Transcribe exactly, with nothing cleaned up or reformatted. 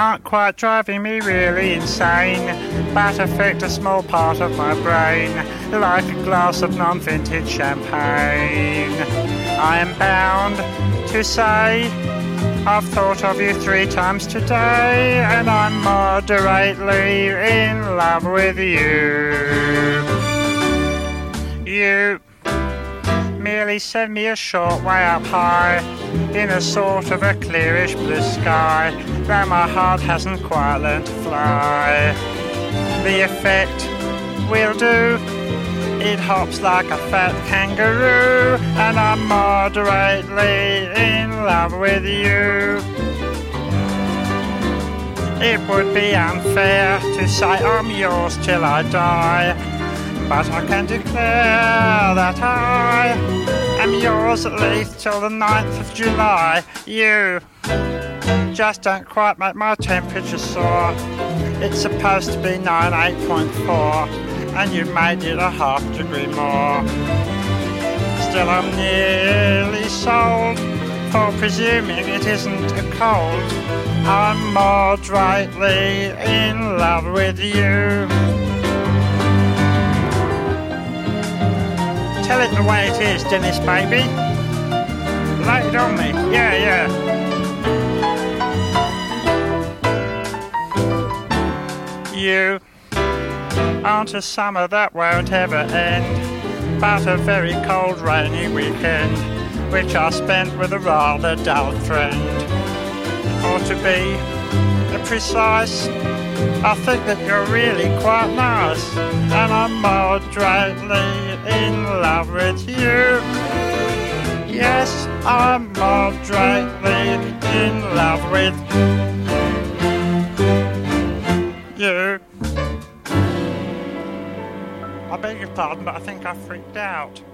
aren't quite driving me really insane, but affect a small part of my brain, like a glass of non-vintage champagne. I am bound to say I've thought of you three times today, and I'm moderately in love with you. You merely send me a short way up high, in a sort of a clearish blue sky, though my heart hasn't quite learned to fly. The effect will do, it hops like a fat kangaroo, and I'm moderately in love with you. It would be unfair to say I'm yours till I die, but I can declare that I am yours at least till the ninth of July. You just don't quite make my temperature soar. It's supposed to be ninety-eight point four, and you've made it a half degree more. Still I'm nearly sold, for presuming it isn't a cold. I'm moderately in love with you. Tell it the way it is, Dennis, baby. Lay it on me. Yeah, yeah. You aren't a summer that won't ever end, but a very cold, rainy weekend, which I spent with a rather dull friend. Or to be precise, I think that you're really quite nice, and I'm moderately in love with you. Yes, I'm moderately in love with you. I beg your pardon, but I think I freaked out.